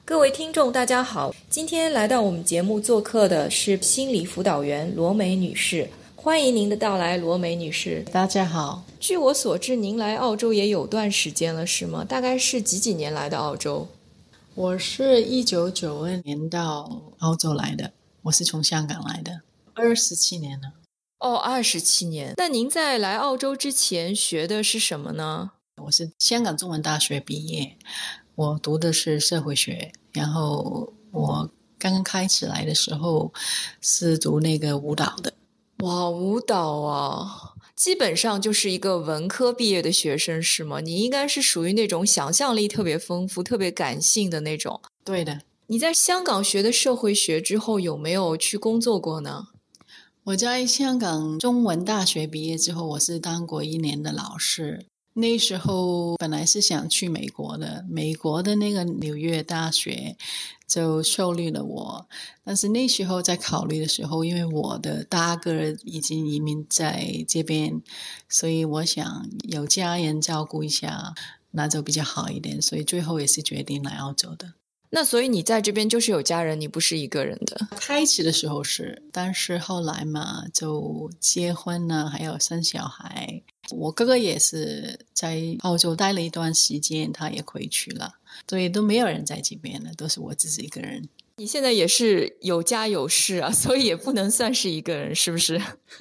各位听众大家好，今天来到我们节目做客的是心理辅导员罗梅女士，欢迎您的到来，罗梅女士。 大家好。 据我所知，您来澳洲也有段时间了是吗？大概是几年来的澳洲？ 我是1992年到澳洲来的，我是从香港来的，27年了。 哦，27年。那您在来澳洲之前学的是什么呢？ 我是香港中文大学毕业，我读的是社会学，然后我刚刚开始来的时候是读那个舞蹈的。 哇，舞蹈啊，基本上就是一个文科毕业的学生是吗？你应该是属于那种想象力特别丰富、特别感性的那种。 对的。 你在香港学的社会学之后，有没有去工作过呢？ 我在香港中文大学毕业之后，我是当过1年的老师。那时候本来是想去美国的，美国的那个纽约大学就受理了我，但是那时候在考虑的时候，因为我的大哥已经移民在这边，所以我想有家人照顾一下，那就比较好一点，所以最后也是决定来澳洲的。 那所以你在这边就是有家人，你不是一个人的？ 开始的时候是，但是后来嘛，就结婚了，还有生小孩。我哥哥也是在澳洲待了一段时间，他也回去了，所以都没有人在这边了，都是我自己一个人。 你现在也是有家有室啊，所以也不能算是一个人，是不是？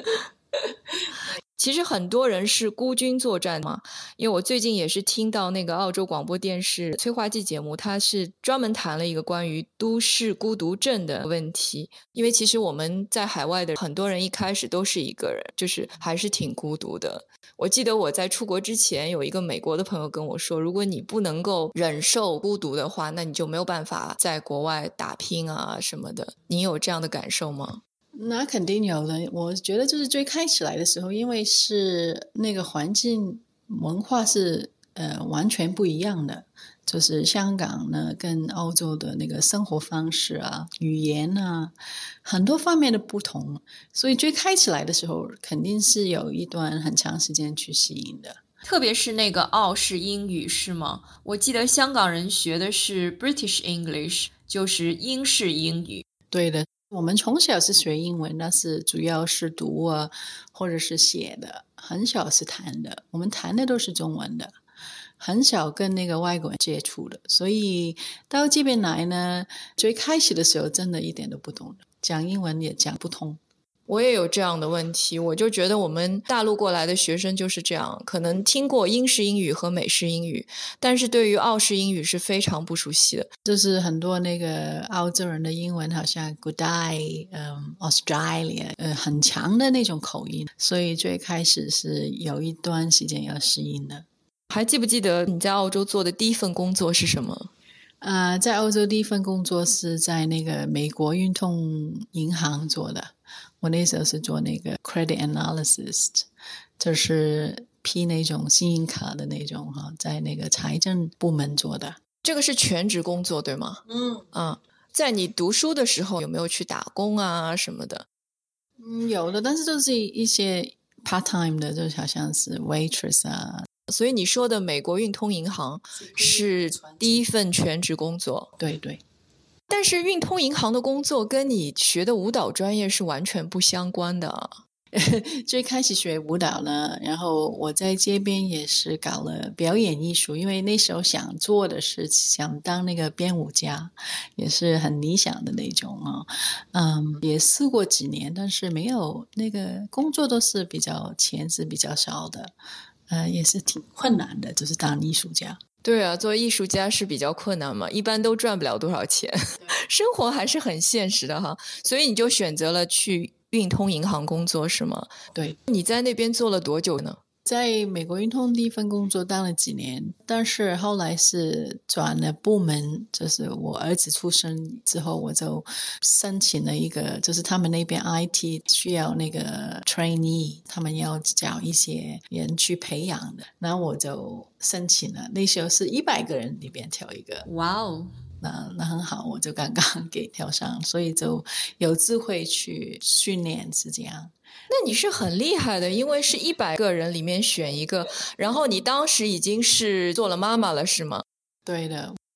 其实很多人是孤军作战嘛，因为我最近也是听到那个澳洲广播电视催化剂节目，它是专门谈了一个关于都市孤独症的问题。因为其实我们在海外的很多人一开始都是一个人，就是还是挺孤独的。我记得我在出国之前有一个美国的朋友跟我说，如果你不能够忍受孤独的话，那你就没有办法在国外打拼啊什么的。你有这样的感受吗？ 那肯定有的，我觉得就是最开始来的时候，因为是那个环境文化是完全不一样的，就是香港呢跟澳洲的那个生活方式啊、语言啊，很多方面的不同，所以最开始来的时候肯定是有一段很长时间去适应的。 特别是那个澳式英语是吗？我记得香港人学的是 British English， 就是英式英语。 对的，我们从小是学英文，但是主要是读啊，或者是写的，很少是谈的。我们谈的都是中文的，很少跟那个外国人接触的。所以到这边来呢，最开始的时候真的一点都不懂，讲英文也讲不通。 我也有这样的问题，我就觉得我们大陆过来的学生就是这样，可能听过英式英语和美式英语，但是对于澳式英语是非常不熟悉的。 就是很多那个澳洲人的英文好像 Good day, Australia, 很强的那种口音，所以最开始是有一段时间要适应的。 还记不记得你在澳洲做的第一份工作是什么？ 在澳洲第一份工作是在那个美国运通银行做的，我那时候是做那个 credit analysis， 就是批那种信用卡的那种在那个财政部门做的。 这个是全职工作对吗？在你读书的时候有没有去打工啊什么的？ 有的，但是都是一些 part time 的，就好像是 waitress 啊。 所以你说的美国运通银行是第一份全职工作？ 对对。 但是运通银行的工作跟你学的舞蹈专业是完全不相关的。 最开始学舞蹈呢，然后我在这边也是搞了表演艺术，因为那时候想做的是想当那个编舞家，也是很理想的那种也试过几年，但是没有那个工作都是钱是比较少的，也是挺困难的，就是当艺术家。 对啊，做艺术家是比较困难嘛，一般都赚不了多少钱，生活还是很现实的哈。所以你就选择了去运通银行工作是吗？ 对。 你在那边做了多久呢？ 在美国运通第一份工作当了几年，但是后来是转了部门，就是我儿子出生之后，我就申请了一个，就是他们那边 IT 需要那个 trainee， 他们要找一些人去培养的，然后我就申请了，那时候是100个人里边挑一个。 哇哦， 那很好，我就刚刚给挑上，所以就有智慧去训练，是这样。 那你是很厉害的，因为是100个人里面选一个，然后你当时已经是做了妈妈了是吗？ 对的。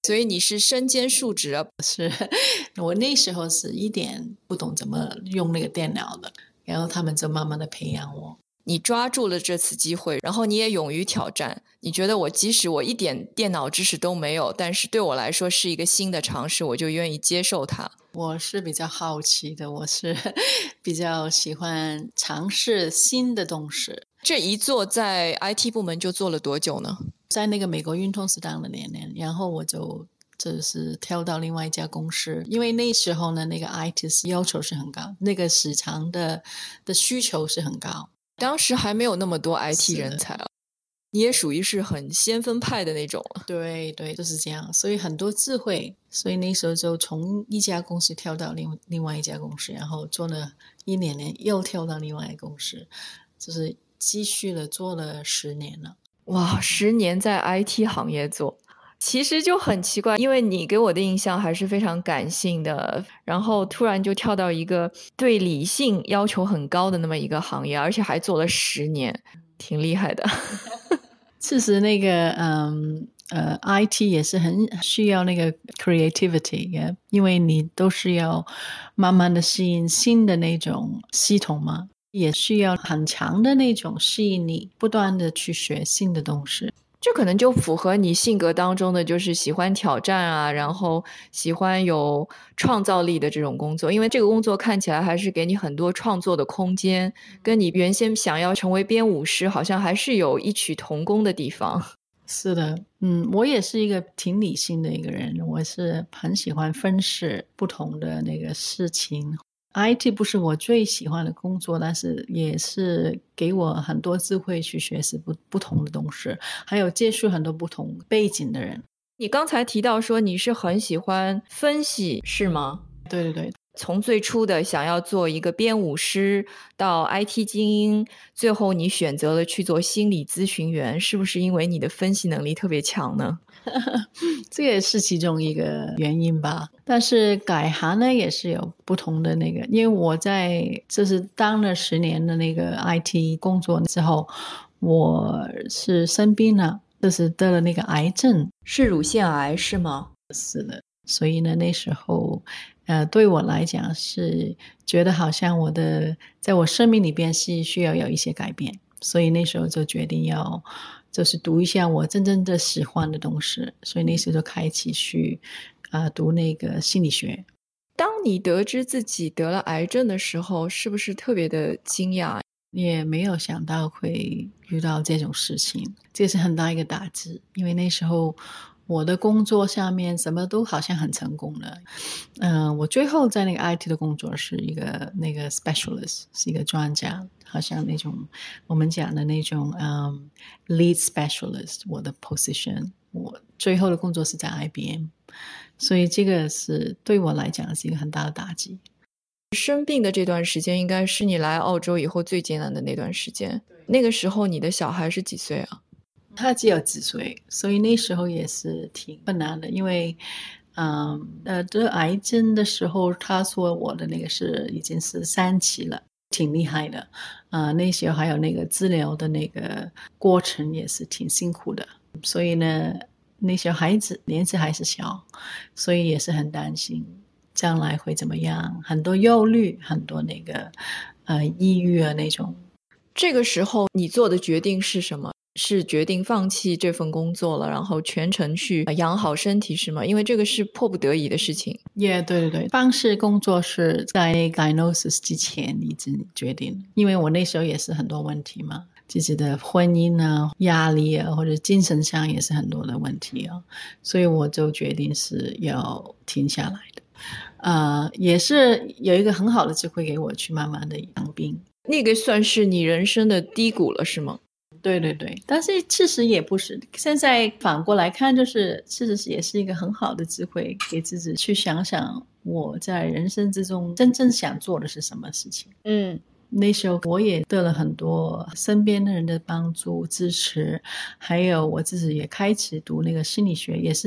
所以你是身兼数职啊。 是我那时候是一点不懂怎么用那个电脑的，然后他们就慢慢的培养我。 你抓住了这次机会，然后你也勇于挑战。你觉得即使我一点电脑知识都没有，但是对我来说是一个新的尝试，我就愿意接受它。 我是比较好奇的，我是比较喜欢尝试新的东西。 这一做在 IT 部门就做了多久呢？ 在那个美国运通时当了2年，然后我就是跳到另外一家公司，因为那时候呢，那个 IT 要求是很高，那个市场的需求是很高。 当时还没有那么多 IT 人才啊，你也属于是很先锋派的那种了。 对对，就是这样，所以很多智慧，所以那时候就从一家公司跳到另外一家公司，然后做了1年，又跳到另外一个公司，就是继续了做了10年了。 哇，10年在 IT 行业做，其实就很奇怪，因为你给我的印象还是非常感性的，然后突然就跳到一个对理性要求很高的那么一个行业，而且还做了10年，挺厉害的。 其实那个IT 也是很需要那个 creativity， 因为你都是要慢慢的适应新的那种系统嘛，也需要很强的那种适应力，不断的去学新的东西。 这可能就符合你性格当中的，就是喜欢挑战啊，然后喜欢有创造力的这种工作，因为这个工作看起来还是给你很多创作的空间，跟你原先想要成为编舞师好像还是有异曲同工的地方。 是的，我也是一个挺理性的一个人，我是很喜欢分析不同的那个事情。IT 不是我最喜欢的工作，但是也是给我很多智慧去学习不同的东西，还有接触很多不同背景的人。 你刚才提到说你是很喜欢分析，是吗？ 对对对， 从最初的想要做一个编舞师到 IT 精英，最后你选择了去做心理咨询员，是不是因为你的分析能力特别强呢？ 这也是其中一个原因吧。但是改行呢也是有不同的那个，因为我在就是当了10年的那个 IT 工作之后，我是生病了，就是得了那个癌症。 是乳腺癌是吗？ 是的，所以呢那时候对我来讲是觉得好像在我生命里边是需要有一些改变，所以那时候就决定要就是读一下我真正的喜欢的东西，所以那时候就开启去读那个心理学。 当你得知自己得了癌症的时候，是不是特别的惊讶？ 也没有想到会遇到这种事情，这是很大一个打击，因为那时候我的工作上面什么都好像很成功了。我最后在那个 IT 的工作是一个那个 specialist， 是一个专家，好像那种我们讲的那种lead specialist， 我的 position， 我最后的工作是在 IBM， 所以这个是对我来讲是一个很大的打击。 生病的这段时间应该是你来澳洲以后最艰难的那段时间。那个时候你的小孩是几岁啊？ 他只有几岁，所以那时候也是挺困难的，因为得癌症的时候，他说我的那个已经是3期了，挺厉害的。那时候还有那个治疗的那个过程也是挺辛苦的，所以呢，那时候孩子年纪还是小，所以也是很担心将来会怎么样，很多忧虑，很多那个抑郁啊那种。 这个时候你做的决定是什么？是决定放弃这份工作了，然后全程去养好身体是吗？因为这个是迫不得已的事情。 对对对，方式工作是在 diagnosis 之前已经决定，因为我那时候也是很多问题嘛，自己的婚姻啊、压力啊，或者精神上也是很多的问题啊，所以我就决定是要停下来的。也是有一个很好的机会给我去慢慢的养病。 那个算是你人生的低谷了是吗？ 对对对，但是事实也不是，现在反过来看，就是事实也是一个很好的机会，给自己去想想我在人生之中真正想做的是什么事情。那时候我也得了很多身边的人的帮助支持，还有我自己也开始读那个心理学，也是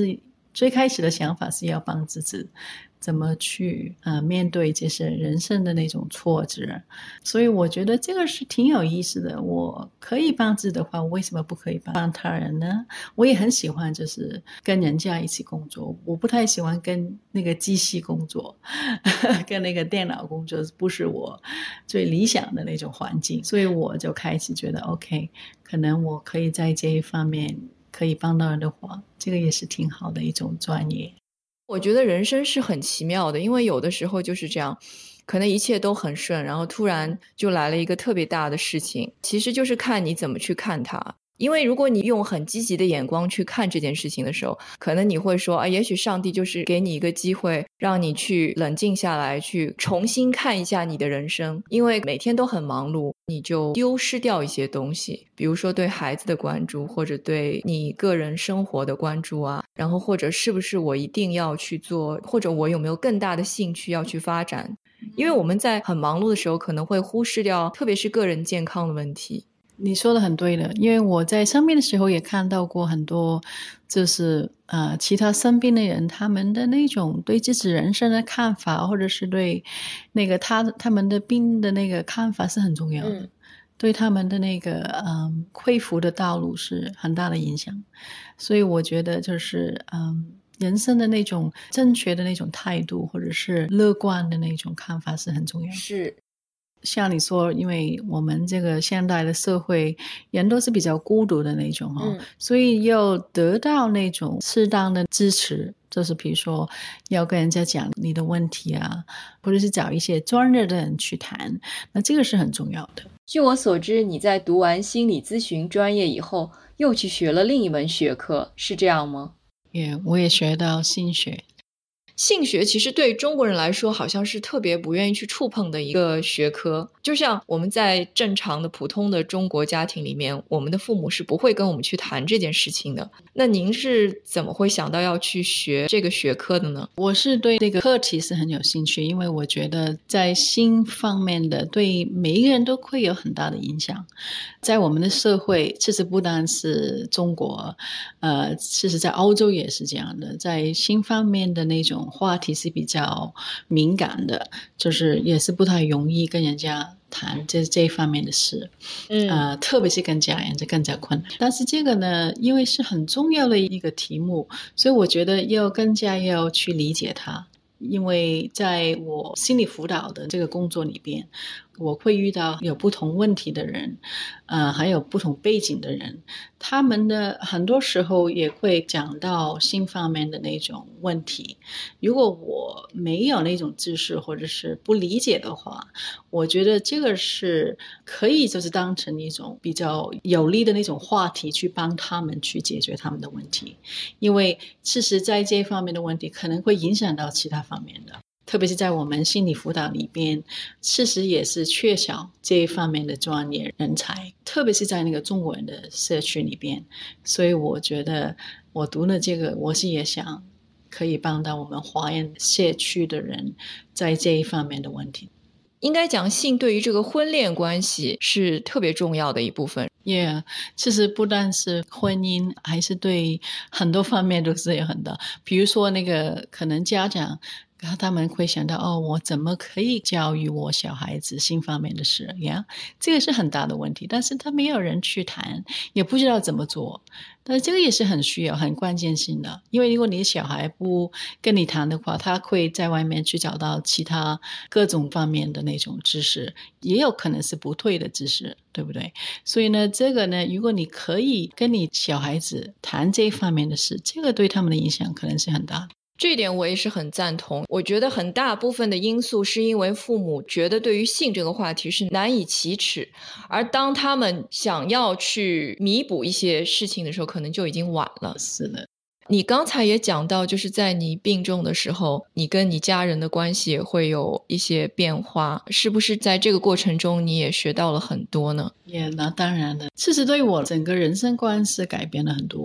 最开始的想法是要帮自己怎么去面对这些人生的那种挫折，所以我觉得这个是挺有意思的。我可以帮自己的话，我为什么不可以帮他人呢？我也很喜欢就是跟人家一起工作，我不太喜欢跟那个机器工作跟那个电脑工作不是我最理想的那种环境，所以我就开始觉得 OK， 可能我可以在这一方面可以帮到人的话，这个也是挺好的一种专业。 我觉得人生是很奇妙的，因为有的时候就是这样，可能一切都很顺，然后突然就来了一个特别大的事情，其实就是看你怎么去看它。因为如果你用很积极的眼光去看这件事情的时候，可能你会说啊，也许上帝就是给你一个机会，让你去冷静下来，去重新看一下你的人生。因为每天都很忙碌，你就丢失掉一些东西，比如说对孩子的关注，或者对你个人生活的关注啊，然后或者是不是我一定要去做，或者我有没有更大的兴趣要去发展。因为我们在很忙碌的时候可能会忽视掉特别是个人健康的问题。 你说的很对的，因为我在生病的时候也看到过很多就是其他生病的人，他们的那种对自己人生的看法，或者是对那个他们的病的那个看法是很重要的，对他们的那个恢复的道路是很大的影响。所以我觉得就是人生的那种正确的那种态度，或者是乐观的那种看法是很重要的。 是， 像你说，因为我们这个现代的社会，人都是比较孤独的那种所以要得到那种适当的支持，就是比如说要跟人家讲你的问题啊，或者是找一些专业的人去谈，那这个是很重要的。 据我所知，你在读完心理咨询专业以后，又去学了另一门学科，是这样吗？ 我也学到性学。 性学其实对中国人来说好像是特别不愿意去触碰的一个学科，就像我们在正常的普通的中国家庭里面，我们的父母是不会跟我们去谈这件事情的。那您是怎么会想到要去学这个学科的呢？ 我是对这个课题是很有兴趣，因为我觉得在性方面的对每一个人都会有很大的影响。在我们的社会，其实不单是中国，其实在欧洲也是这样的，在性方面的那种话题是比较敏感的，就是也是不太容易跟人家谈这一方面的事，特别是跟家人就更加困难。但是这个呢，因为是很重要的一个题目，所以我觉得更加要去理解它。因为在我心理辅导的这个工作里边，我会遇到有不同问题的人，还有不同背景的人，他们的很多时候也会讲到性方面的那种问题。如果我没有那种知识或者是不理解的话，我觉得这个是可以就是当成一种比较有利的那种话题去帮他们去解决他们的问题。因为其实在这方面的问题可能会影响到其他方面的，特别是在我们心理辅导里边，其实也是缺少这一方面的专业人才，特别是在那个中国人的社区里边。所以我觉得我读了这个，我是也想可以帮到我们华人社区的人在这一方面的问题。 应该讲性对于这个婚恋关系是特别重要的一部分。 其实不但是婚姻，还是对很多方面都是有很大。比如说那个可能家长他们会想到我怎么可以教育我小孩子性方面的事呀？这个是很大的问题，但是他没有人去谈，也不知道怎么做。但是这个也是很需要很关键性的，因为如果你的小孩不跟你谈的话，他会在外面去找到其他各种方面的那种知识，也有可能是不对的知识，对不对？所以呢，这个呢，如果你可以跟你小孩子谈这一方面的事，这个对他们的影响可能是很大的。 这一点我也是很赞同。我觉得很大部分的因素是因为父母觉得对于性这个话题是难以启齿，而当他们想要去弥补一些事情的时候，可能就已经晚了。 是的。 你刚才也讲到，就是在你病重的时候，你跟你家人的关系也会有一些变化，是不是在这个过程中你也学到了很多呢？ 那当然的，其实对我整个人生观是改变了很多。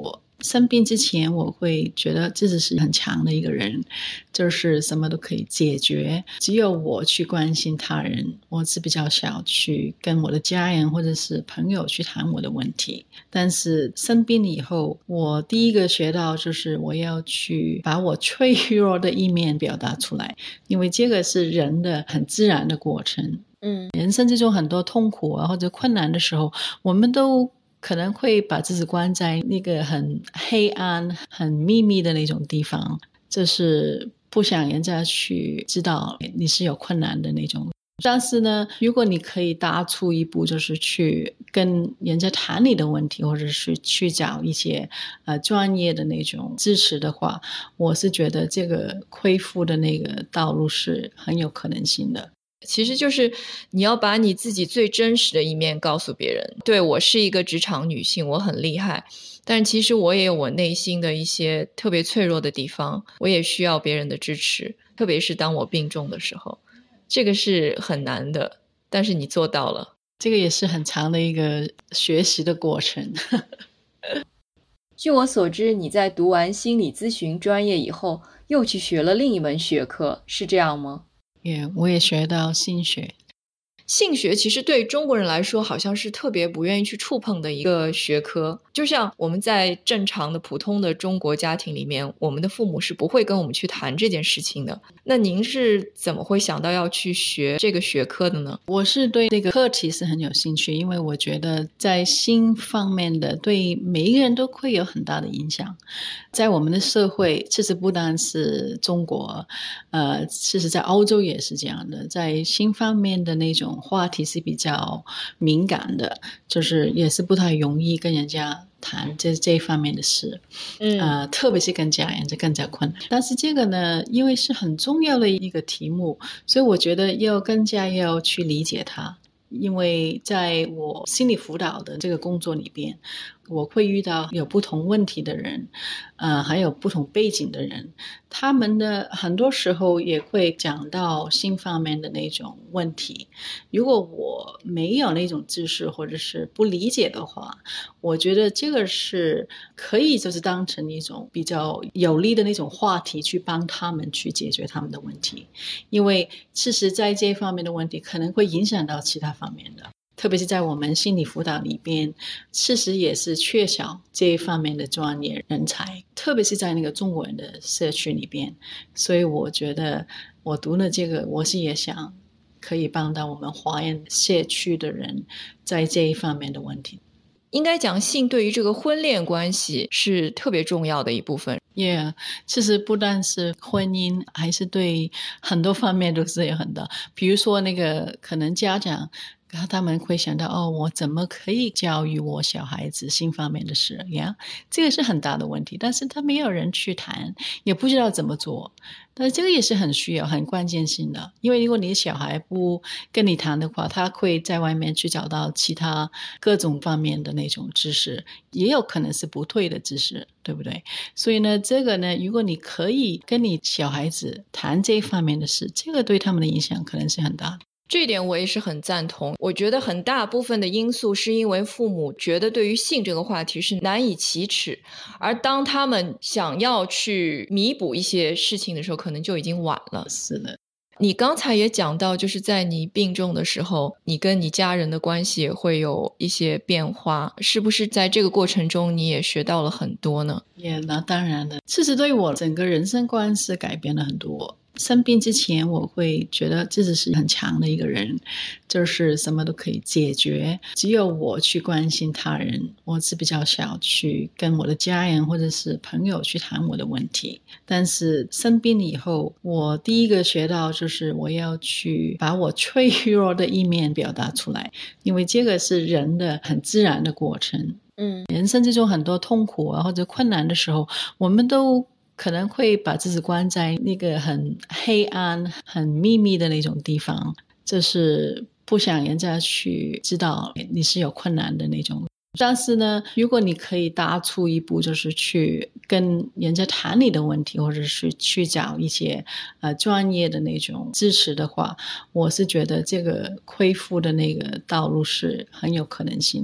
生病之前我会觉得自己是很强的一个人，就是什么都可以解决，只有我去关心他人，我是比较少去跟我的家人或者是朋友去谈我的问题。但是生病以后，我第一个学到就是我要去把我脆弱的一面表达出来，因为这个是人的很自然的过程。人生之中很多痛苦啊或者困难的时候，我们都可能会把自己关在那个很黑暗很秘密的那种地方，就是不想人家去知道你是有困难的那种。但是呢，如果你可以踏出一步，就是去跟人家谈你的问题，或者是去找一些专业的那种支持的话，我是觉得这个恢复的那个道路是很有可能性的。 其实就是你要把你自己最真实的一面告诉别人。对，我是一个职场女性，我很厉害，但其实我也有我内心的一些特别脆弱的地方，我也需要别人的支持，特别是当我病重的时候，这个是很难的，但是你做到了。 这个也是很长的一个学习的过程。 据我所知，你在读完心理咨询专业以后，又去学了另一门学科，是这样吗？ 我也学到心学。 性学其实对中国人来说好像是特别不愿意去触碰的一个学科，就像我们在正常的普通的中国家庭里面，我们的父母是不会跟我们去谈这件事情的。那您是怎么会想到要去学这个学科的呢？ 我是对这个课题是很有兴趣，因为我觉得在性方面的对每一个人都会有很大的影响。在我们的社会，其实不单是中国，其实在欧洲也是这样的，在性方面的那种话题是比较敏感的，就是也是不太容易跟人家谈这一方面的事，特别是跟家人就更加困难。但是这个呢，因为是很重要的一个题目，所以我觉得更加要去理解它。因为在我心理辅导的这个工作里边，我会遇到有不同问题的人，还有不同背景的人，他们的很多时候也会讲到性方面的那种问题。如果我没有那种知识或者是不理解的话，我觉得这个是可以就是当成一种比较有利的那种话题去帮他们去解决他们的问题，因为事实在这方面的问题可能会影响到其他方面的，特别是在我们心理辅导里边，事实也是缺少这一方面的专业人才，特别是在那个中国人的社区里边。所以我觉得我读了这个，我是也想可以帮到我们华人社区的人在这一方面的问题。 应该讲性对于这个婚恋关系是特别重要的一部分。 其实不但是婚姻，还是对很多方面都是有很大。比如说那个可能家长他们会想到我怎么可以教育我小孩子性方面的事呀？这个是很大的问题，但是他没有人去谈，也不知道怎么做。但是这个也是很需要很关键性的，因为如果你的小孩不跟你谈的话，他会在外面去找到其他各种方面的那种知识，也有可能是不对的知识，对不对？所以呢，这个呢，如果你可以跟你小孩子谈这一方面的事，这个对他们的影响可能是很大的。 这一点我也是很赞同。我觉得很大部分的因素是因为父母觉得对于性这个话题是难以启齿，而当他们想要去弥补一些事情的时候，可能就已经晚了。 是的。 你刚才也讲到，就是在你病重的时候，你跟你家人的关系也会有一些变化，是不是在这个过程中你也学到了很多呢？ 那当然的，其实对我整个人生观是改变了很多。生病之前我会觉得自己是很强的一个人，就是什么都可以解决，只有我去关心他人，我是比较少去跟我的家人或者是朋友去谈我的问题。但是生病以后，我第一个学到就是我要去把我脆弱的一面表达出来，因为这个是人的很自然的过程。人生之中很多痛苦或者困难的时候，我们都可能会把自己关在那个很黑暗很秘密的那种地方，就是不想人家去知道你是有困难的那种。但是呢，如果你可以踏出一步，就是去跟人家谈你的问题，或者是去找一些专业的那种支持的话，我是觉得这个恢复的那个道路是很有可能性的。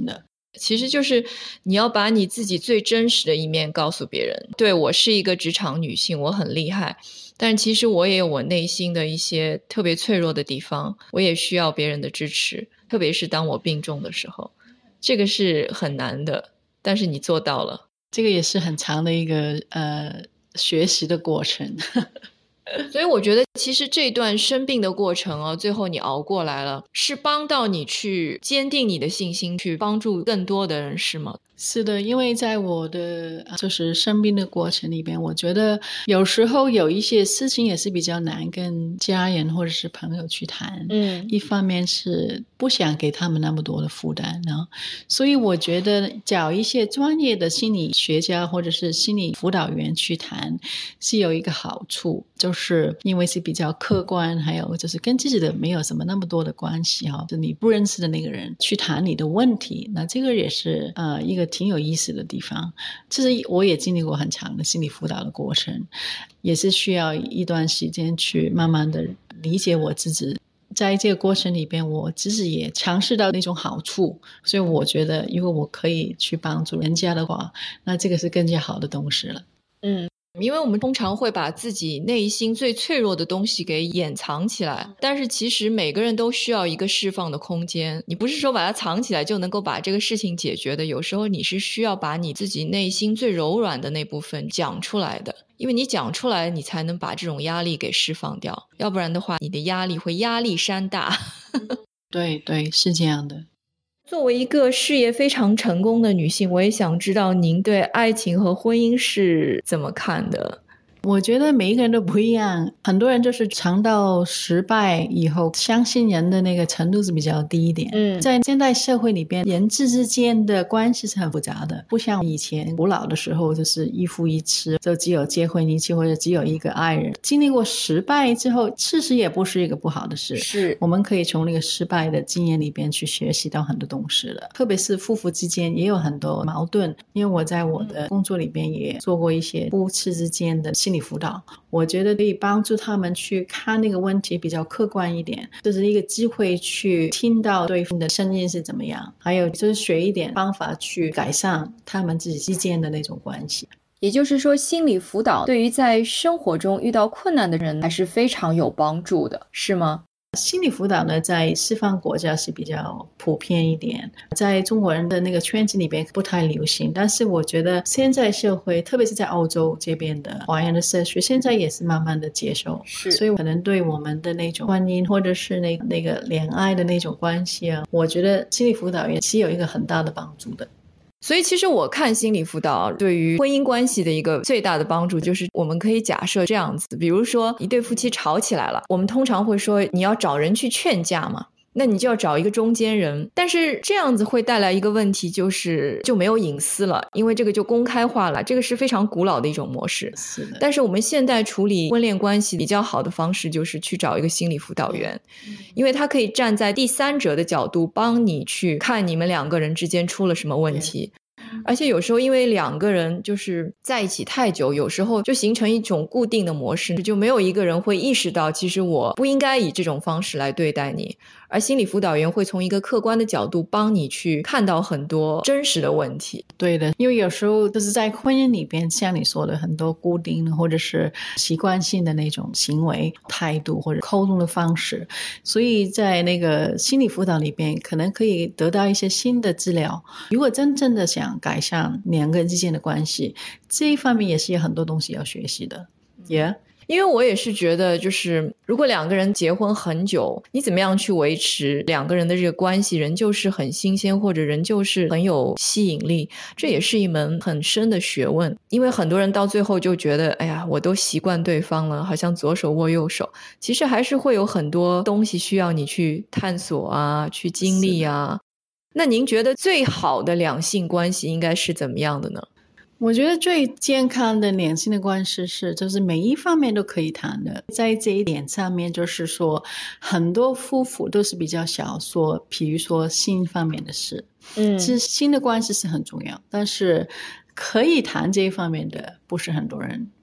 其实就是你要把你自己最真实的一面告诉别人。对，我是一个职场女性，我很厉害，但其实我也有我内心的一些特别脆弱的地方，我也需要别人的支持，特别是当我病重的时候。这个是很难的，但是你做到了。 这个也是很长的一个学习的过程。 所以我觉得其实这段生病的过程啊，最后你熬过来了，是帮到你去坚定你的信心，去帮助更多的人，是吗？ 是的，因为在我的就是生病的过程里边，我觉得有时候有一些事情也是比较难跟家人或者是朋友去谈。一方面是不想给他们那么多的负担呢，所以我觉得找一些专业的心理学家或者是心理辅导员去谈是有一个好处，就是因为是比较客观，还有就是跟自己的没有什么那么多的关系就你不认识的那个人去谈你的问题，那这个也是一个挺有意思的地方。其实我也经历过很长的心理辅导的过程，也是需要一段时间去慢慢的理解我自己。在这个过程里边，我自己也尝试到那种好处，所以我觉得如果我可以去帮助人家的话，那这个是更加好的东西了。 因为我们通常会把自己内心最脆弱的东西给掩藏起来，但是其实每个人都需要一个释放的空间。你不是说把它藏起来就能够把这个事情解决的，有时候你是需要把你自己内心最柔软的那部分讲出来的，因为你讲出来你才能把这种压力给释放掉，要不然的话你的压力会压力山大。 对对，是这样的。 作为一个事业非常成功的女性，我也想知道您对爱情和婚姻是怎么看的？ 我觉得每一个人都不一样，很多人就是尝到失败以后，相信人的那个程度是比较低一点。在现代社会里边，人之间的关系是很复杂的，不像以前古老的时候，就是一夫一妻，就只有结婚一次或者只有一个爱人。经历过失败之后，事实也不是一个不好的事， 是我们可以从那个失败的经验里边去学习到很多东西了。特别是夫妇之间也有很多矛盾，因为我在我的工作里边也做过一些夫妻之间的心理辅导，我觉得可以帮助他们去看那个问题比较客观一点，这是一个机会去听到对方的声音是怎么样，还有就是学一点方法去改善他们自己之间的那种关系。 也就是说，心理辅导对于在生活中遇到困难的人还是非常有帮助的，是吗？ 心理辅导呢，在西方国家是比较普遍一点，在中国人的那个圈子里边不太流行。但是我觉得现在社会，特别是在欧洲这边的华人的社区，现在也是慢慢的接受，所以可能对我们的那种婚姻或者是那个恋爱的那种关系我觉得心理辅导也是有一个很大的帮助的。 所以其实我看心理辅导对于婚姻关系的一个最大的帮助，就是我们可以假设这样子，比如说一对夫妻吵起来了，我们通常会说你要找人去劝架嘛，那你就要找一个中间人，但是这样子会带来一个问题，就没有隐私了，因为这个就公开化了，这个是非常古老的一种模式。 是的。 但是我们现在处理婚恋关系比较好的方式就是去找一个心理辅导员，因为他可以站在第三者的角度帮你去看你们两个人之间出了什么问题。而且有时候因为两个人就是在一起太久，有时候就形成一种固定的模式，就没有一个人会意识到其实我不应该以这种方式来对待你，而心理辅导员会从一个客观的角度帮你去看到很多真实的问题。 对的，因为有时候就是在婚姻里边，像你说的很多固定的或者是习惯性的那种行为态度或者沟通的方式，所以在那个心理辅导里边可能可以得到一些新的资料。如果真正的想改善两个人之间的关系，这一方面也是有很多东西要学习的。 因为我也是觉得，就是如果两个人结婚很久，你怎么样去维持两个人的这个关系，仍旧是很新鲜，或者仍旧是很有吸引力，这也是一门很深的学问。因为很多人到最后就觉得，哎呀，我都习惯对方了，好像左手握右手，其实还是会有很多东西需要你去探索啊，去经历啊。那您觉得最好的两性关系应该是怎么样的呢？ 我觉得最健康的两性的关系是就是每一方面都可以谈的。在这一点上面，就是说很多夫妇都是比较少说比如说性方面的事，其实性的关系是很重要，但是可以谈这一方面的不是很多人。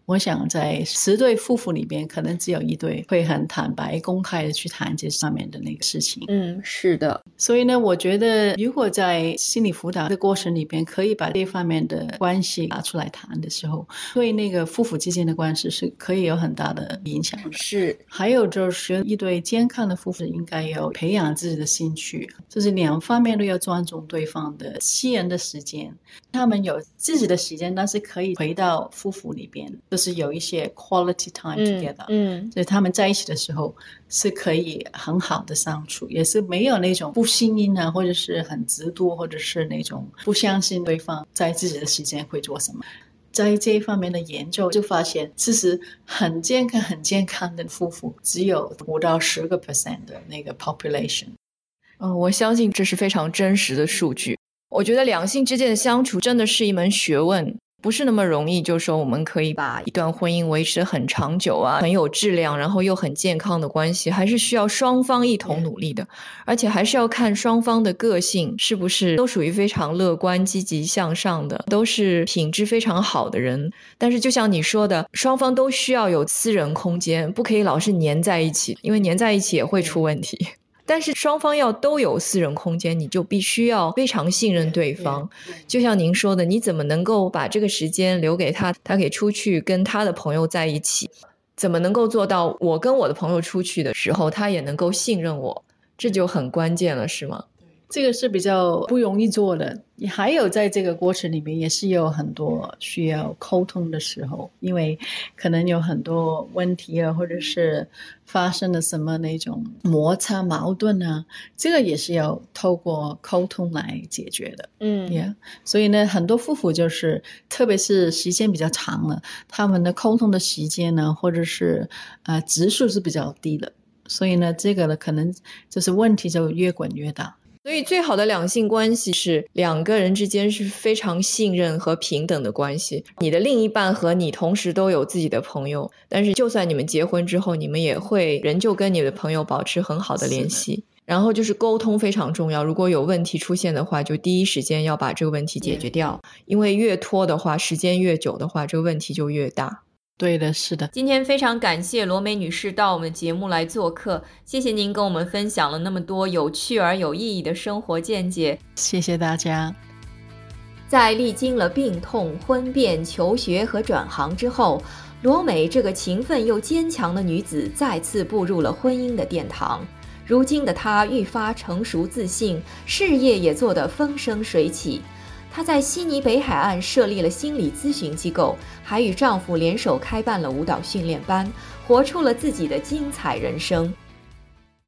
我想在10对夫妇里边，可能只有1对会很坦白公开的去谈这上面的那个事情。 是的。 所以呢，我觉得如果在心理辅导的过程里边可以把这方面的关系拿出来谈的时候，对那个夫妇之间的关系是可以有很大的影响的。 是。 还有就是一对健康的夫妇应该要培养自己的兴趣，就是2方面都要尊重对方的私人的时间，他们有自己的时间，但是可以回到夫妇里边，就是有一些 quality time together，所以他们在一起的时候是可以很好的相处，也是没有那种不信任啊，或者是很嫉妒，或者是那种不相信对方在自己的时间会做什么。在这一方面的研究就发现，其实很健康的夫妇只有5到10% 的那个 population。 我相信这是非常真实的数据。我觉得两性之间的相处真的是一门学问，不是那么容易就说我们可以把一段婚姻维持很长久啊，很有质量，然后又很健康的关系，还是需要双方一同努力的，而且还是要看双方的个性是不是都属于非常乐观积极向上的，都是品质非常好的人。但是就像你说的，双方都需要有私人空间，不可以老是黏在一起，因为黏在一起也会出问题。但是双方要都有私人空间，你就必须要非常信任对方。就像您说的，你怎么能够把这个时间留给他，他可以出去跟他的朋友在一起，怎么能够做到我跟我的朋友出去的时候他也能够信任我，这就很关键了，是吗？ 这个是比较不容易做的，还有在这个过程里面也是有很多需要沟通的时候，因为可能有很多问题啊，或者是发生了什么那种摩擦矛盾啊，这个也是要透过沟通来解决的。所以呢，很多夫妇就是特别是时间比较长了，他们的沟通的时间呢，或者是指数是比较低的，所以呢，这个呢可能就是问题就越滚越大。 所以最好的两性关系是2个人之间是非常信任和平等的关系，你的另一半和你同时都有自己的朋友，但是就算你们结婚之后，你们也会仍旧跟你的朋友保持很好的联系。然后就是沟通非常重要，如果有问题出现的话，就第一时间要把这个问题解决掉，因为越拖的话，时间越久的话，这个问题就越大。 对的，是的。 今天非常感谢罗梅女士到我们的节目来做客，谢谢您跟我们分享了那么多有趣而有意义的生活见解。 谢谢大家。 在历经了病痛、婚变、求学和转行之后，罗美这个勤奋又坚强的女子再次步入了婚姻的殿堂。如今的她愈发成熟自信，事业也做得风生水起。她在悉尼北海岸设立了心理咨询机构，还与丈夫联手开办了舞蹈训练班，活出了自己的精彩人生。